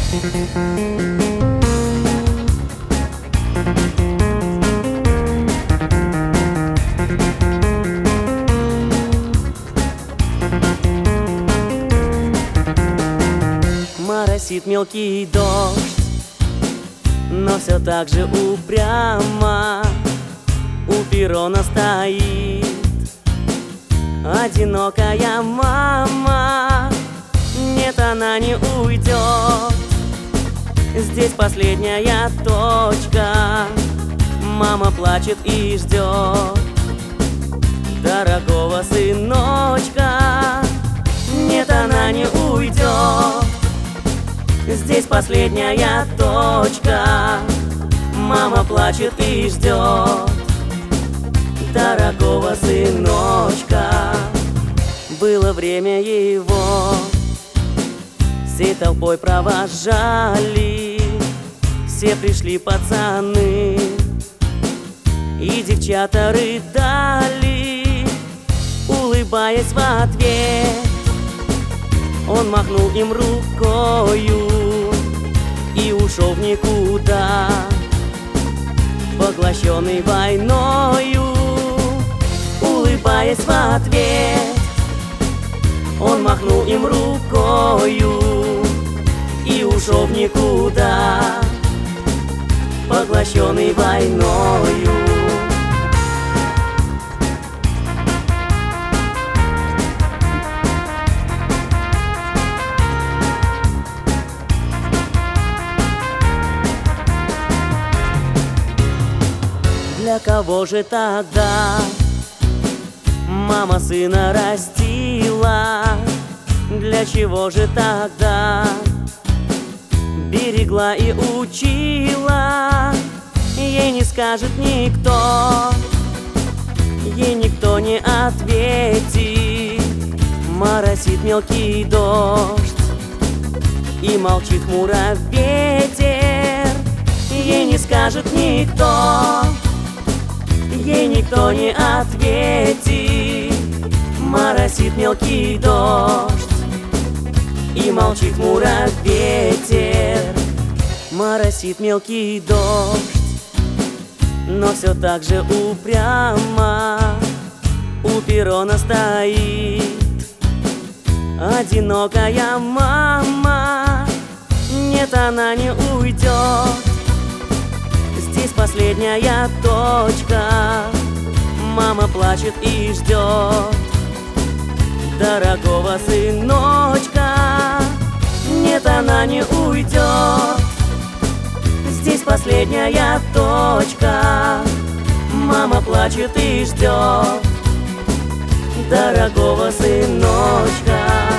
Моросит мелкий дождь, но все так же упрямо у перрона стоит одинокая мама. Нет, она не уйдет, здесь последняя точка. Мама плачет и ждет дорогого сыночка. Нет, она не уйдет, здесь последняя точка. Мама плачет и ждет дорогого сыночка. Было время его, всей толпой провожали, все пришли пацаны и девчата рыдали. Улыбаясь в ответ, он махнул им рукою и ушел в никуда, поглощенный войною. Улыбаясь в ответ, он махнул им рукою и ушел в никуда, поглощенный войною. Для кого же тогда мама сына растила? Для чего же тогда берегла и учила? Ей не скажет никто, ей никто не ответит. Моросит мелкий дождь и молчит хмуро ветер. Ей не скажет никто, ей никто не ответит. Моросит мелкий дождь и молчит хмуро ветер. Моросит мелкий дождь, но все так же упрямо у перрона стоит одинокая мама. Нет, она не уйдет, здесь последняя точка. Мама плачет и ждет дорогого сыночка. Нет, она не уйдет, здесь последняя точка. Мама плачет и ждет дорогого сыночка.